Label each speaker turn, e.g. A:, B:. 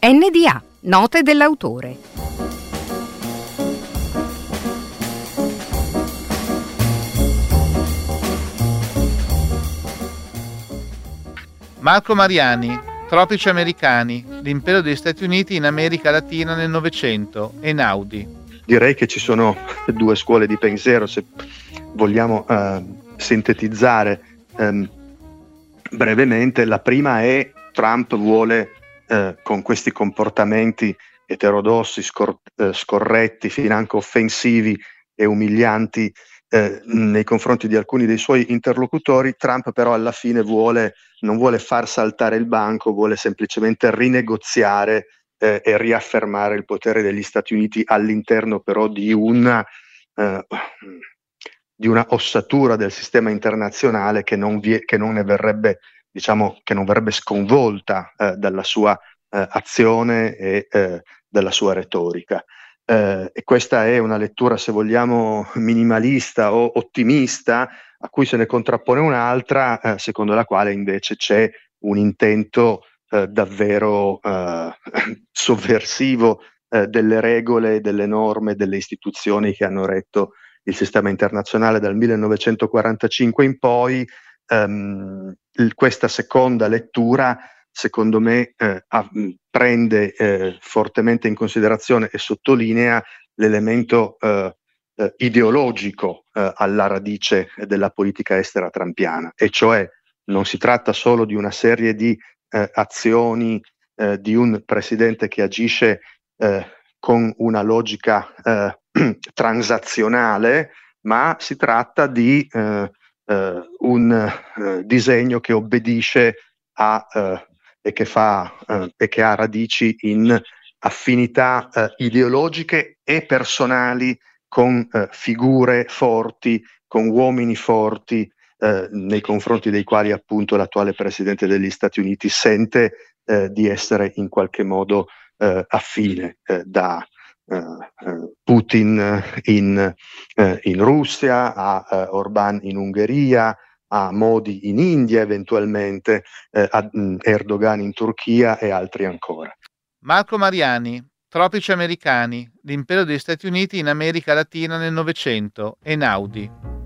A: NDA, note dell'autore.
B: Marco Mariani, Tropici americani, l'impero degli Stati Uniti in America Latina nel Novecento, Einaudi.
C: Direi che ci sono due scuole di pensiero, se vogliamo sintetizzare brevemente. La prima è: Trump vuole con questi comportamenti eterodossi, scorretti, finanche offensivi e umilianti nei confronti di alcuni dei suoi interlocutori, Trump però alla fine non vuole far saltare il banco, vuole semplicemente rinegoziare e riaffermare il potere degli Stati Uniti all'interno però di una ossatura del sistema internazionale che non ne verrebbe, che non verrebbe sconvolta dalla sua azione e dalla sua retorica. E questa è una lettura, se vogliamo, minimalista o ottimista, a cui se ne contrappone un'altra, secondo la quale invece c'è un intento davvero sovversivo delle regole, delle norme, delle istituzioni che hanno retto il sistema internazionale dal 1945 in poi. Questa seconda lettura, secondo me, prende fortemente in considerazione e sottolinea l'elemento ideologico alla radice della politica estera trumpiana, e cioè non si tratta solo di una serie di azioni di un presidente che agisce con una logica transazionale, ma si tratta di un disegno che obbedisce e che ha radici in affinità ideologiche e personali con figure forti, con uomini forti, nei confronti dei quali appunto l'attuale Presidente degli Stati Uniti sente di essere in qualche modo affine, da Putin in Russia a Orbán in Ungheria, a Modi in India eventualmente, a Erdogan in Turchia e altri ancora.
B: Marco Mariani, Tropici americani, l'impero degli Stati Uniti in America Latina nel Novecento, Einaudi.